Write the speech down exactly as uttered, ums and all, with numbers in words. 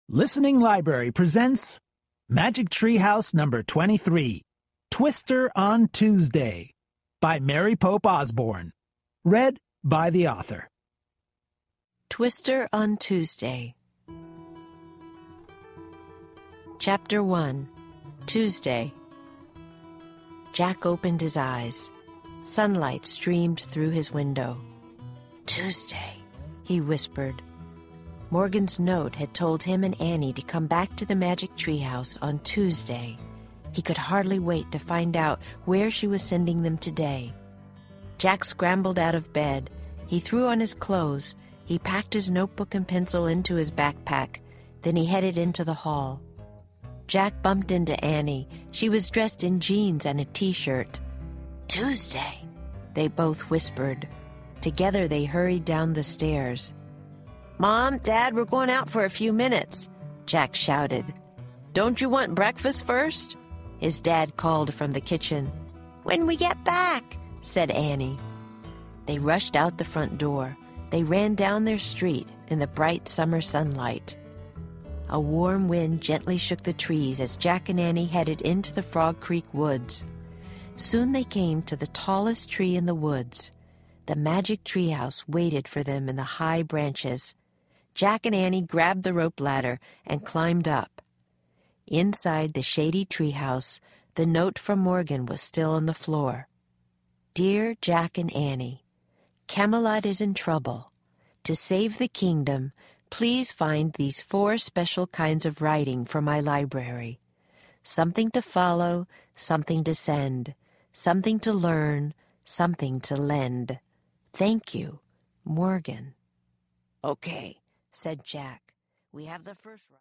Listening Library presents Magic Tree House number twenty-three, Twister on Tuesday, by Mary Pope Osborne. Read by the author. Twister on Tuesday. Chapter one. Tuesday. Jack opened his eyes. Sunlight streamed through his window. "Tuesday," he whispered. Morgan's note had told him and Annie to come back to the Magic Tree House on Tuesday. He could hardly wait to find out where she was sending them today. Jack scrambled out of bed. He threw on his clothes. He packed his notebook and pencil into his backpack. Then he headed into the hall. Jack bumped into Annie. She was dressed in jeans and a t-shirt. "Tuesday," they both whispered. Together they hurried down the stairs. "Mom, Dad, we're going out for a few minutes," Jack shouted. "Don't you want breakfast first?" his dad called from the kitchen. "When we get back," said Annie. They rushed out the front door. They ran down their street in the bright summer sunlight. A warm wind gently shook the trees as Jack and Annie headed into the Frog Creek woods. Soon they came to the tallest tree in the woods. The Magic Tree House waited for them in the high branches. Jack and Annie grabbed the rope ladder and climbed up. Inside the shady treehouse, the note from Morgan was still on the floor. "Dear Jack and Annie, Camelot is in trouble. To save the kingdom, please find these four special kinds of writing for my library. Something to follow, something to send, something to learn, something to lend. Thank you, Morgan." "Okay," said Jack. "We have the first..."